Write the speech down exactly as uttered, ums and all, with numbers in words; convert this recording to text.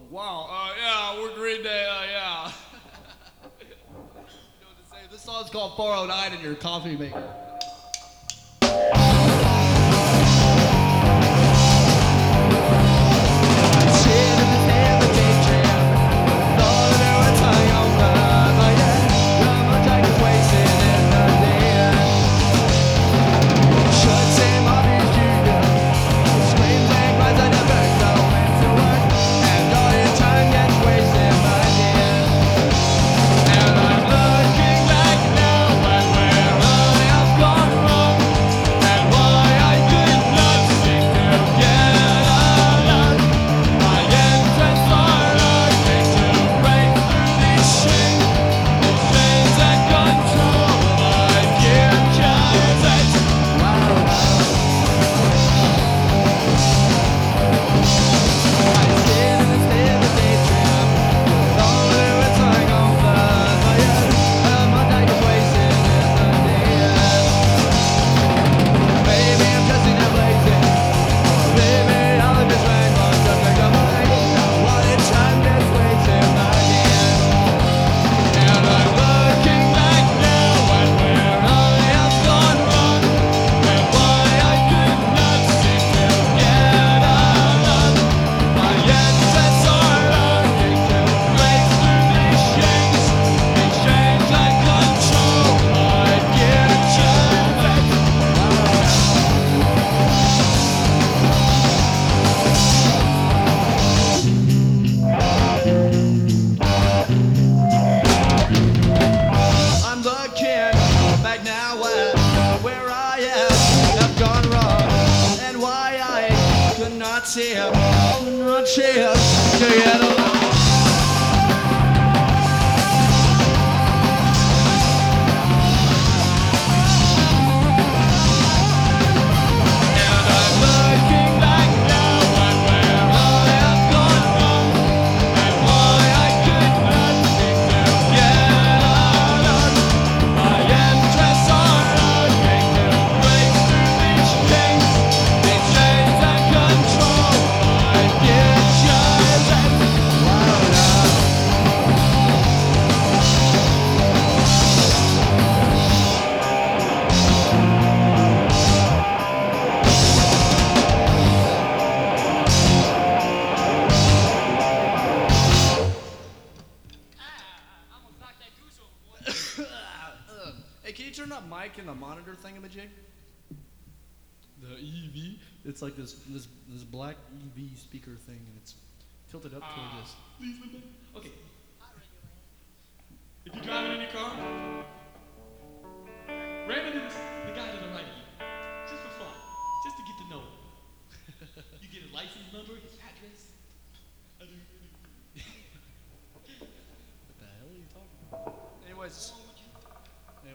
wow. Uh, yeah, we're Green Day. Uh, yeah. You know what to say? This song's called four oh nine in your coffee maker. See him, not see him, to get along. Hey, can you turn that mic in the monitor thingamajig? The E V? It's like this this this black E V speaker thing, and it's tilted up toward this. Okay.